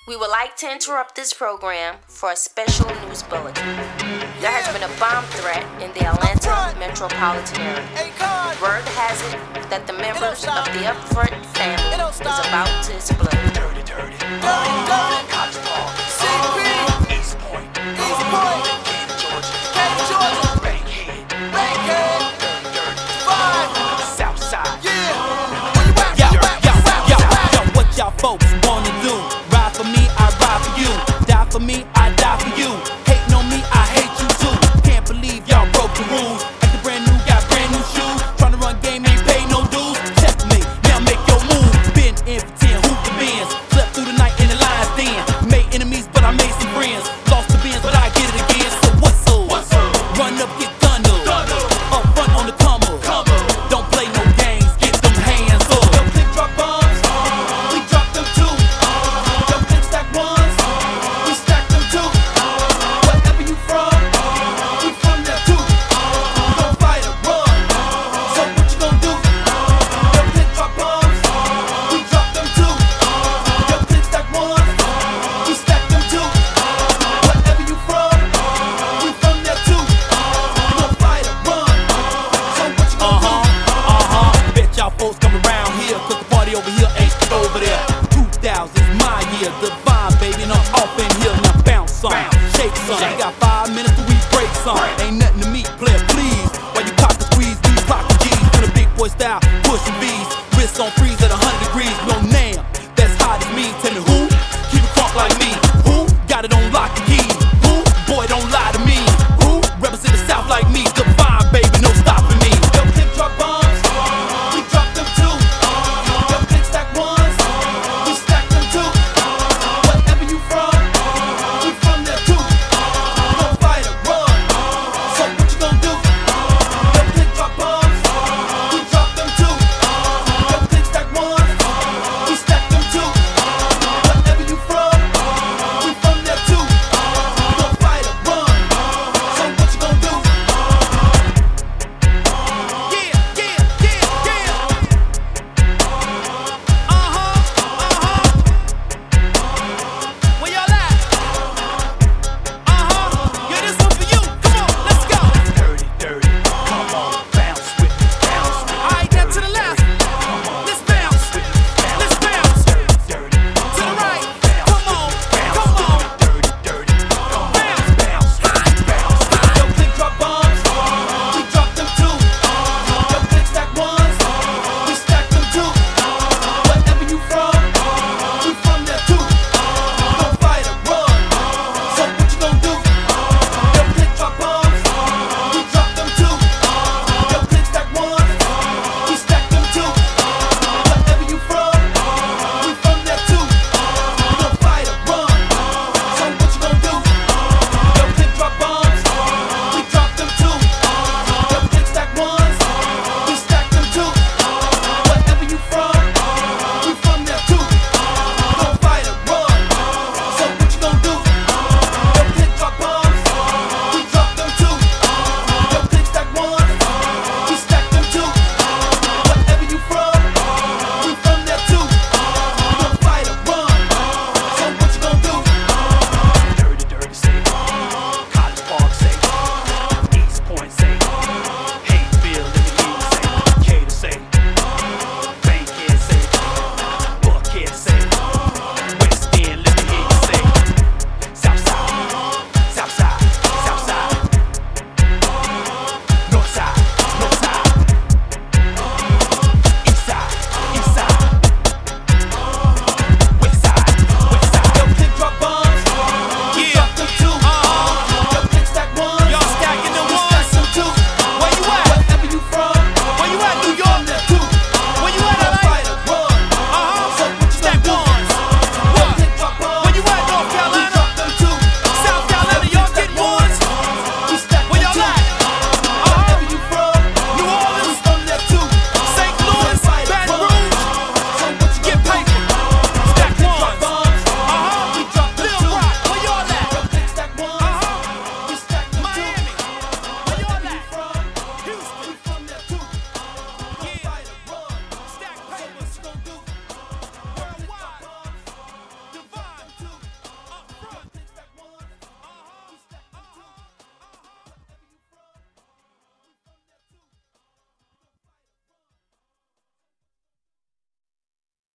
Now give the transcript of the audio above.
We would like to interrupt this program for a special news bulletin. There has been a bomb threat in the Atlanta metropolitan area. Word has it that the members of the Upfront family is about to explode. East Point, Georgia, Bankhead, Southside. Yo, what y'all folks wanna do? Ride for me, I ride for you. Die for me, I die for you. Hating on me, I hate you too. Can't believe y'all broke the rules. Acting brand new, got brand new shoes. Tryna run game, ain't pay no dues. Checkmate, now make your move. Been in for 10, hoop the bins. Slept through the night in the lion's den. Made enemies, but I made some friends. Lost the bins, but I get it again. So what's up? Run up, get done up. Up front on the come up. Don't play no games, get them hands up. Yo, click drop bombs, we drop them too. Yo, click stack ones, we stack them too. Wherever you from, we from there too. We gon' fight or run, so what you gon' do? Yo, click drop bombs, we drop them too. Yo, click stack ones, we stack them too. Wherever you from, we from there too. We gon' fight or run, so what you gon' do? Bet y'all folks come around here, 'cause the party over here ain't over there. 2000's my year, the